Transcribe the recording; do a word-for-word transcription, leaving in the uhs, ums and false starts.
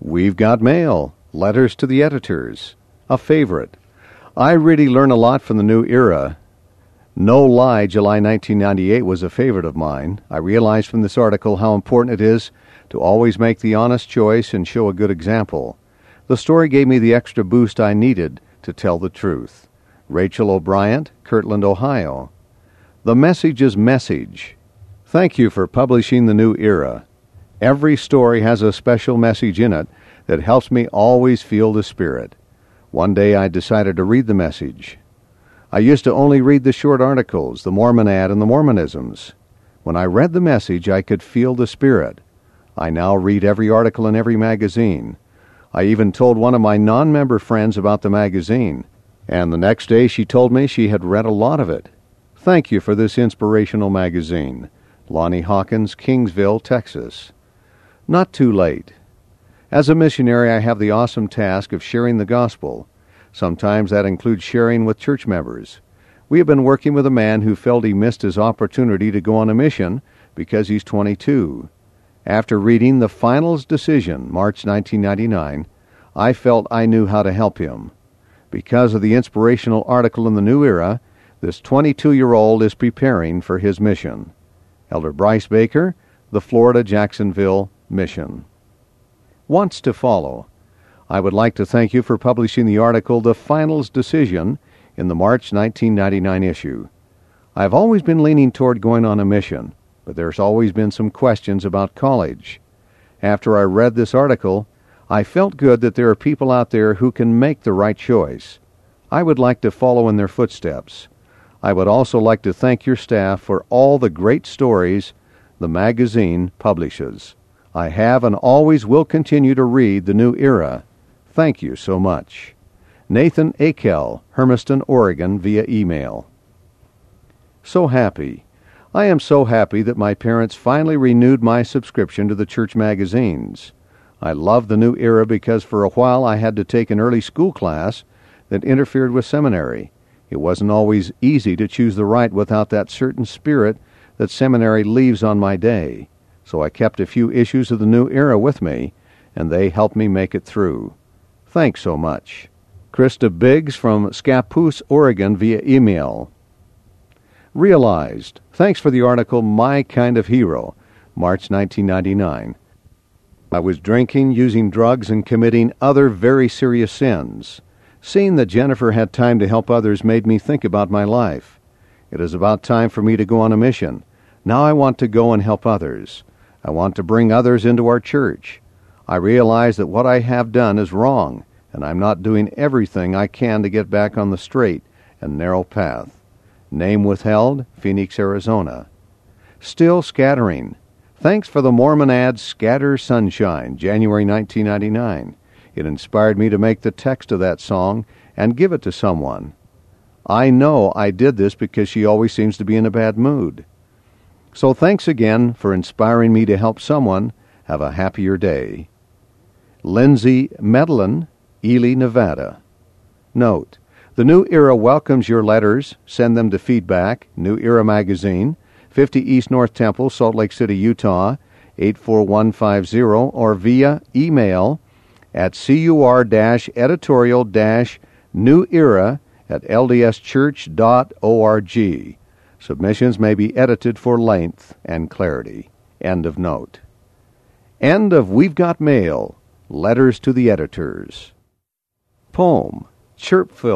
We've Got Mail, letters to the editors, a favorite. I really learn a lot from the New Era. No Lie, July nineteen ninety-eight, was a favorite of mine. I realized from this article how important it is to always make the honest choice and show a good example. The story gave me the extra boost I needed to tell the truth. Rachel O'Brien, Kirtland, Ohio. The Message's Message. Thank you for publishing the New Era. Every story has a special message in it that helps me always feel the spirit. One day I decided to read the Message. I used to only read the short articles, the Mormon Ad and the Mormonisms. When I read the Message, I could feel the spirit. I now read every article in every magazine. I even told one of my non-member friends about the magazine, and the next day she told me she had read a lot of it. Thank you for this inspirational magazine. Lonnie Hawkins, Kingsville, Texas. Not too late. As a missionary, I have the awesome task of sharing the gospel. Sometimes that includes sharing with church members. We have been working with a man who felt he missed his opportunity to go on a mission because he's twenty-two. After reading The Finals Decision, March nineteen ninety-nine, I felt I knew how to help him. Because of the inspirational article in the New Era, this twenty-two-year-old is preparing for his mission. Elder Bryce Baker, the Florida Jacksonville Mission. Wants to follow. I would like to thank you for publishing the article The Finals Decision in the March nineteen ninety-nine issue. I've always been leaning toward going on a mission, but there's always been some questions about college. After I read this article, I felt good that there are people out there who can make the right choice. I would like to follow in their footsteps. I would also like to thank your staff for all the great stories the magazine publishes. I have and always will continue to read the New Era. Thank you so much. Nathan Akel, Hermiston, Oregon, via email. So happy. I am so happy that my parents finally renewed my subscription to the church magazines. I love the New Era because for a while I had to take an early school class that interfered with seminary. It wasn't always easy to choose the right without that certain spirit that seminary leaves on my day. So I kept a few issues of the New Era with me, and they helped me make it through. Thanks so much. Krista Biggs from Scappoose, Oregon, via email. Realized. Thanks for the article My Kind of Hero, March nineteen ninety-nine. I was drinking, using drugs, and committing other very serious sins. Seeing that Jennifer had time to help others made me think about my life. It is about time for me to go on a mission. Now I want to go and help others. I want to bring others into our church. I realize that what I have done is wrong, and I'm not doing everything I can to get back on the straight and narrow path. Name withheld, Phoenix, Arizona. Still scattering. Thanks for the Mormon Ad Scatter Sunshine, January nineteen ninety-nine. It inspired me to make the text of that song and give it to someone. I know I did this because she always seems to be in a bad mood. So thanks again for inspiring me to help someone have a happier day. Lindsay Medlin, Ely, Nevada. Note, the New Era welcomes your letters. Send them to Feedback, New Era Magazine, fifty East North Temple, Salt Lake City, Utah, eight four one five zero, or via email at cur-editorial-newera at l d s church dot org. Submissions may be edited for length and clarity. End of note. End of We've Got Mail, letters to the editors. Poem, Chirpville.